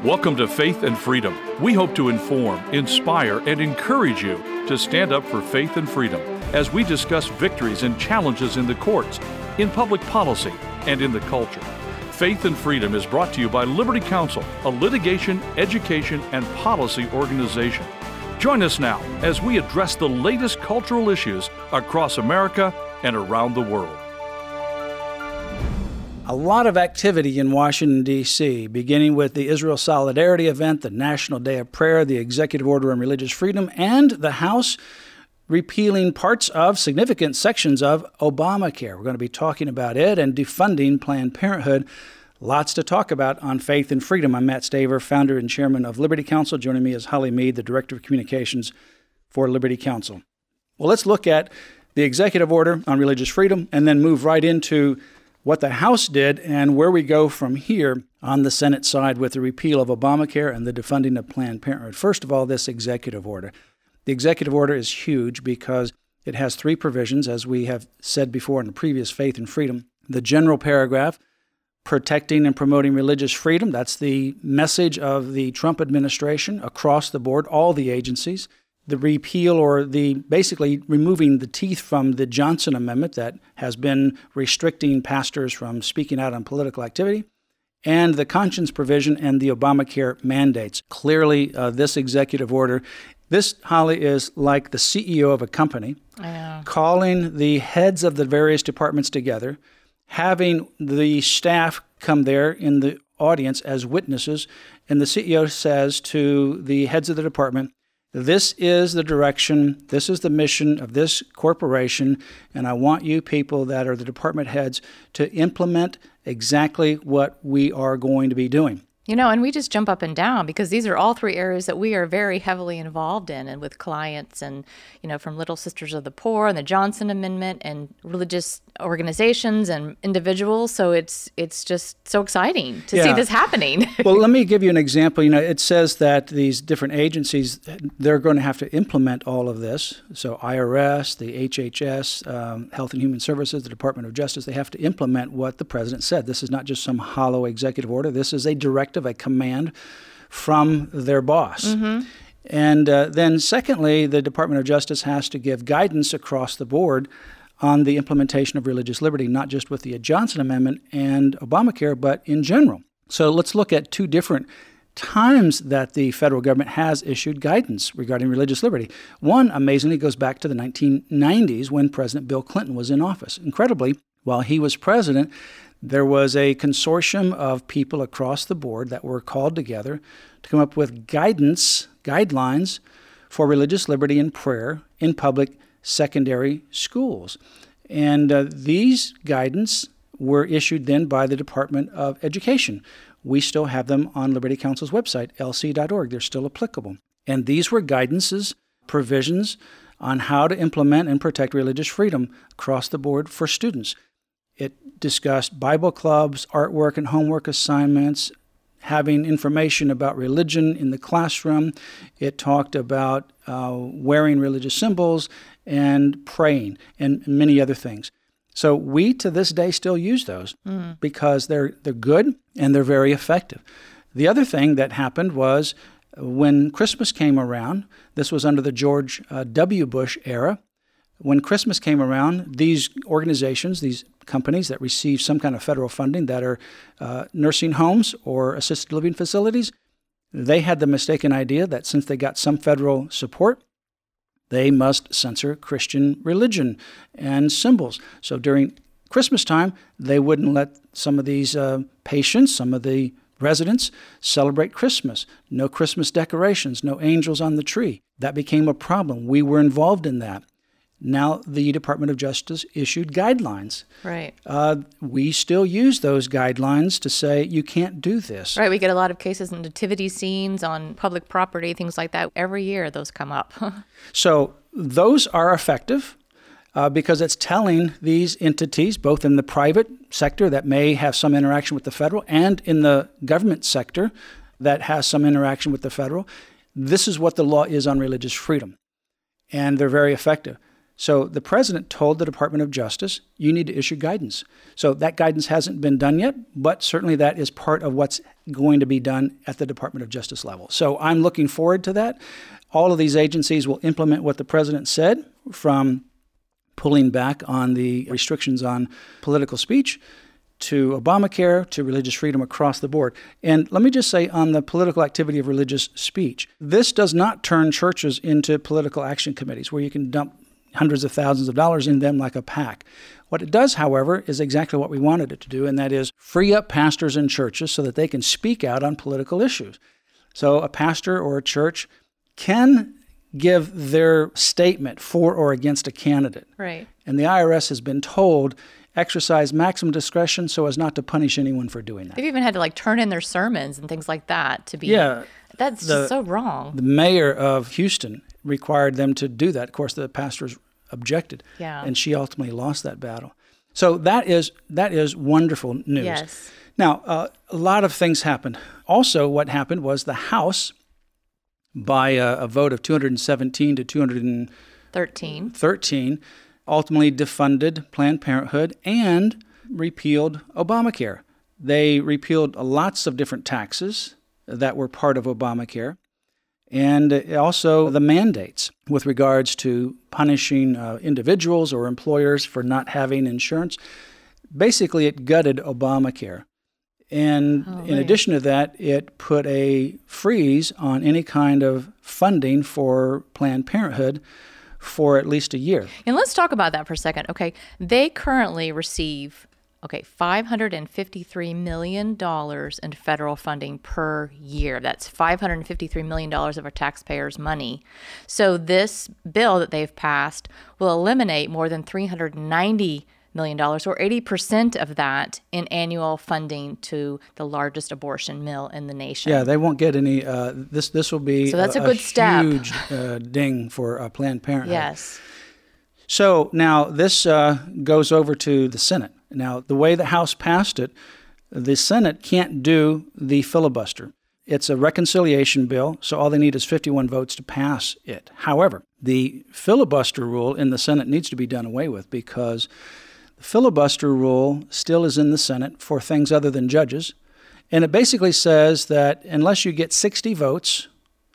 Welcome to Faith and Freedom. We hope to inform, inspire, and encourage you to stand up for faith and freedom as we discuss victories and challenges in the courts, in public policy, and in the culture. Faith and Freedom is brought to you by Liberty Counsel, a litigation, education, and policy organization. Join us now as we address the latest cultural issues across America and around the world. A lot of activity in Washington, D.C., beginning with the Israel Solidarity event, the National Day of Prayer, the Executive Order on Religious Freedom, and the House repealing parts of significant sections of Obamacare. We're going to be talking about it and defunding Planned Parenthood. Lots to talk about on Faith and Freedom. I'm Matt Staver, founder and chairman of Liberty Counsel. Joining me is Holly Mead, the director of communications for Liberty Counsel. Well, let's look at the Executive Order on Religious Freedom and then move right into what the House did and where we go from here on the Senate side with the repeal of Obamacare and the defunding of Planned Parenthood. First of all, this executive order. The executive order is huge because it has three provisions, as we have said before in the previous Faith and Freedom. The general paragraph, protecting and promoting religious freedom. That's the message of the Trump administration across the board, all the agencies. The repeal or the basically removing the teeth from the Johnson Amendment that has been restricting pastors from speaking out on political activity, and the conscience provision and the Obamacare mandates. Clearly, this executive order, this, Holly, is like the CEO of a company calling the heads of the various departments together, having the staff come there in the audience as witnesses, and the CEO says to the heads of the department, this is the direction, this is the mission of this corporation, and I want you people that are the department heads to implement exactly what we are going to be doing. You know, and we just jump up and down because these are all three areas that we are very heavily involved in and with clients and, you know, from Little Sisters of the Poor and the Johnson Amendment and religious organizations and individuals. So it's just so exciting to see this happening. Well, let me give you an example. You know, it says that these different agencies, they're going to have to implement all of this. So IRS, the HHS, Health and Human Services, the Department of Justice, they have to implement what the president said. This is not just some hollow executive order. This is a direct a command from their boss. Mm-hmm. And then secondly, the Department of Justice has to give guidance across the board on the implementation of religious liberty, not just with the Johnson Amendment and Obamacare, but in general. So let's look at two different times that the federal government has issued guidance regarding religious liberty. One, amazingly, goes back to the 1990s when President Bill Clinton was in office. Incredibly, while he was president, there was a consortium of people across the board that were called together to come up with guidelines for religious liberty and prayer in public secondary schools. And these guidance were issued then by the Department of Education. We still have them on Liberty Counsel's website, lc.org. They're still applicable. And these were guidances, provisions on how to implement and protect religious freedom across the board for students. It discussed Bible clubs, artwork and homework assignments, having information about religion in the classroom. It talked about wearing religious symbols and praying and many other things. So we, to this day, still use those because they're good and they're very effective. The other thing that happened was when Christmas came around, this was under the George W. Bush era. When Christmas came around, these organizations, these companies that receive some kind of federal funding that are nursing homes or assisted living facilities, they had the mistaken idea that since they got some federal support, they must censor Christian religion and symbols. So during Christmas time, they wouldn't let some of these patients, some of the residents, celebrate Christmas. No Christmas decorations, no angels on the tree. That became a problem. We were involved in that. Now the Department of Justice issued guidelines. Right. We still use those guidelines to say you can't do this. Right. We get a lot of cases in nativity scenes on public property, things like that. Every year those come up. So those are effective because it's telling these entities, both in the private sector that may have some interaction with the federal and in the government sector that has some interaction with the federal, this is what the law is on religious freedom. And they're very effective. So the president told the Department of Justice, you need to issue guidance. So that guidance hasn't been done yet, but certainly that is part of what's going to be done at the Department of Justice level. So I'm looking forward to that. All of these agencies will implement what the president said, from pulling back on the restrictions on political speech to Obamacare to religious freedom across the board. And let me just say, on the political activity of religious speech, this does not turn churches into political action committees where you can dump hundreds of thousands of dollars in them like a PAC. What it does, however, is exactly what we wanted it to do, and that is free up pastors and churches so that they can speak out on political issues. So a pastor or a church can give their statement for or against a candidate. Right. And the IRS has been told, exercise maximum discretion so as not to punish anyone for doing that. They've even had to turn in their sermons and things like that to be. Yeah. That's just so wrong. The mayor of Houston required them to do that. Of course, the pastors objected, and she ultimately lost that battle. So that is wonderful news. Yes. Now, a lot of things happened. Also, what happened was the House, by a vote of 217 to 213, ultimately defunded Planned Parenthood and repealed Obamacare. They repealed lots of different taxes that were part of Obamacare, and also the mandates with regards to punishing individuals or employers for not having insurance. Basically, it gutted Obamacare. And in addition to that, it put a freeze on any kind of funding for Planned Parenthood for at least a year. And let's talk about that for a second. Okay, they currently receive $553 million in federal funding per year. That's $553 million of our taxpayers' money. So this bill that they've passed will eliminate more than $390 million, or 80% of that, in annual funding to the largest abortion mill in the nation. Yeah, they won't get any. This will be so that's a good step. Huge ding for Planned Parenthood. Yes. So now this goes over to the Senate. Now, the way the House passed it, the Senate can't do the filibuster. It's a reconciliation bill, so all they need is 51 votes to pass it. However, the filibuster rule in the Senate needs to be done away with, because the filibuster rule still is in the Senate for things other than judges. And it basically says that unless you get 60 votes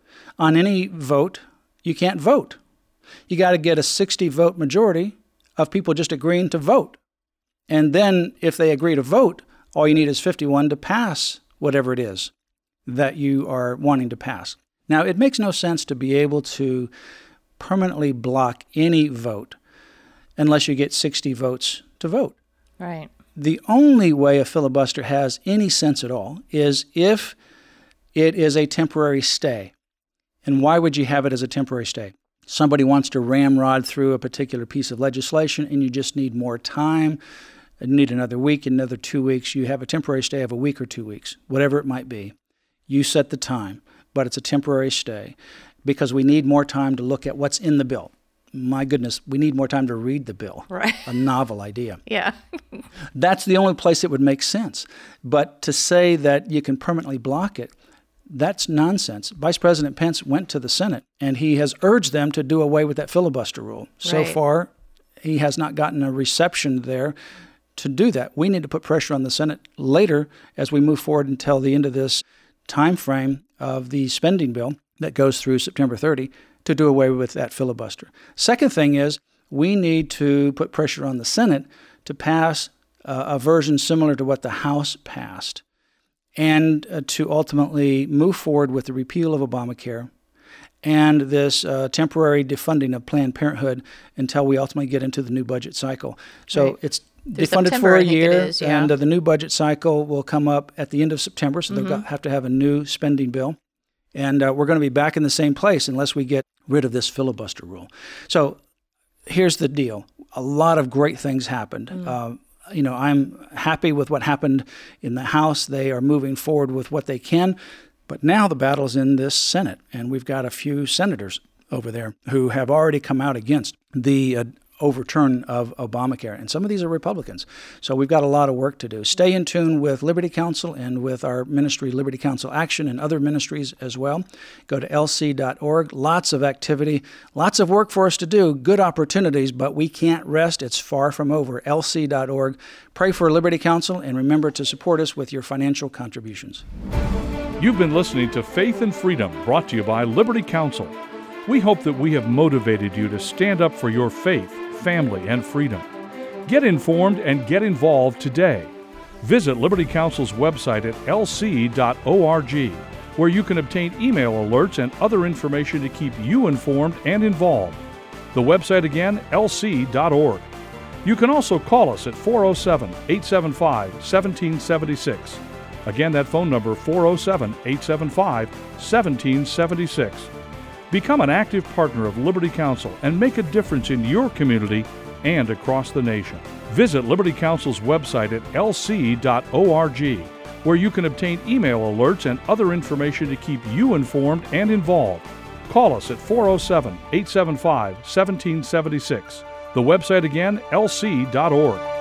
on any vote, you can't vote. You got to get a 60-vote majority of people just agreeing to vote. And then if they agree to vote, all you need is 51 to pass whatever it is that you are wanting to pass. Now, it makes no sense to be able to permanently block any vote unless you get 60 votes to vote. Right. The only way a filibuster has any sense at all is if it is a temporary stay. And why would you have it as a temporary stay? Somebody wants to ramrod through a particular piece of legislation and you just need more time. You need another week, another 2 weeks. You have a temporary stay of a week or 2 weeks, whatever it might be. You set the time, but it's a temporary stay because we need more time to look at what's in the bill. My goodness, we need more time to read the bill. Right. A novel idea. Yeah. That's the only place it would make sense. But to say that you can permanently block it, that's nonsense. Vice President Pence went to the Senate, and he has urged them to do away with that filibuster rule. So far, he has not gotten a reception there to do that. We need to put pressure on the Senate later as we move forward until the end of this time frame of the spending bill that goes through September 30 to do away with that filibuster. Second thing is we need to put pressure on the Senate to pass a version similar to what the House passed, and to ultimately move forward with the repeal of Obamacare and this temporary defunding of Planned Parenthood until we ultimately get into the new budget cycle. So it's defunded September, for a I think year, it is, yeah. and the new budget cycle will come up at the end of September, so they'll have to have a new spending bill. And we're going to be back in the same place unless we get rid of this filibuster rule. So here's the deal. A lot of great things happened. I'm happy with what happened in the House. They are moving forward with what they can. But now the battle's in this Senate, and we've got a few senators over there who have already come out against the overturn of Obamacare. And some of these are Republicans. So we've got a lot of work to do. Stay in tune with Liberty Counsel and with our ministry, Liberty Counsel Action, and other ministries as well. Go to lc.org. Lots of activity, lots of work for us to do, good opportunities, but we can't rest. It's far from over. lc.org. Pray for Liberty Counsel, and remember to support us with your financial contributions. You've been listening to Faith and Freedom, brought to you by Liberty Counsel. We hope that we have motivated you to stand up for your faith, family, and freedom. Get informed and get involved today. Visit Liberty Counsel's website at lc.org, where you can obtain email alerts and other information to keep you informed and involved. The website again, lc.org. You can also call us at 407-875-1776. Again, that phone number, 407-875-1776. Become an active partner of Liberty Counsel and make a difference in your community and across the nation. Visit Liberty Counsel's website at lc.org, where you can obtain email alerts and other information to keep you informed and involved. Call us at 407-875-1776. The website again, lc.org.